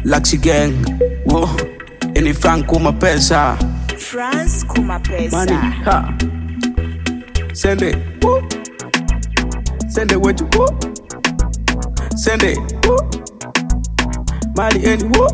Laxi Gang, whoa. Any Frank kuma pesa. France kuma pesa. Money, ha. Send it, whoa. Send it what you whoa. Send it, whoa. Money any whoa.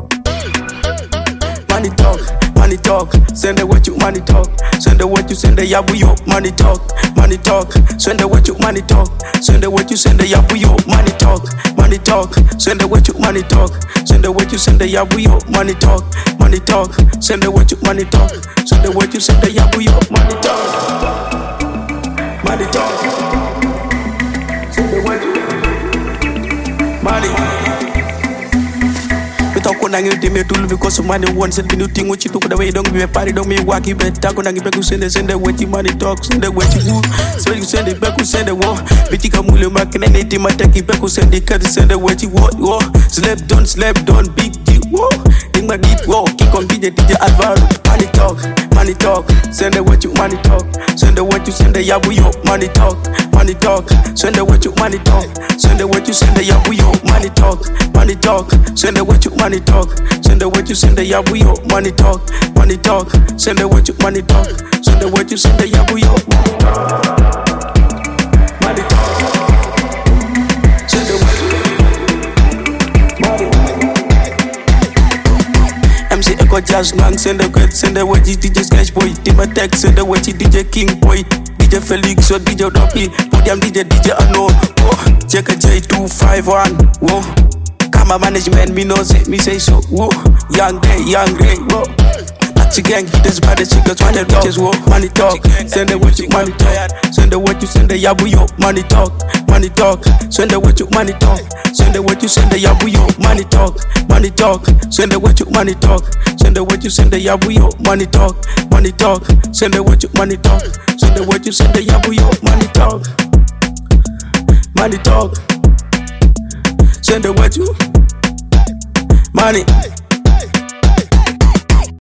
Money talk, money talk. Send it what you money talk. Send it what you send it yabu yo. Money talk, money talk. Send it what you money talk. Send it what you send it yabu yo. Money talk, money talk. Send it what you money talk. Send it what you send it yabu yo. Money talk, money talk. Send it what you money talk. Send it what you send it yabu yo. Money talk, money talk. Send it what you money. Talk on you me tool because of money once and new thing what you took away don't be a party don't me walk you bet talk on you back send the what you money talk send the what you do so you send it back send the war bitika mule mark and anything my take back send the cut send the what you want war sleep don't big deal war in my need war kick on DJ Alvaro money talk send the what you money talk send the what you send the yabu yo money talk send the what you money talk send the what you send the yabu yo money talk send the what you money talk send the what you send the yabu yo money talk send the what you money talk send the what you send the yabu yo money talk send the what you MC Echo Jazz Nang send the good send the what you DJ Sketch Boy Tima Tech send the what you DJ King Boy DJ Felix or DJ Doppy Podium DJ Ano check a J251 whoa Kama management me know say me say so whoa young day whoa Laxi Gang this bad chicas want the bitches whoa money talk send the what you money talk send the what you send the yabu yo money talk send the what you money talk send the what you send the yabu yo money talk send the what you money talk send the what you send the yabu yo money talk send the what you money talk send the what you send the yabu yo money talk send the what you money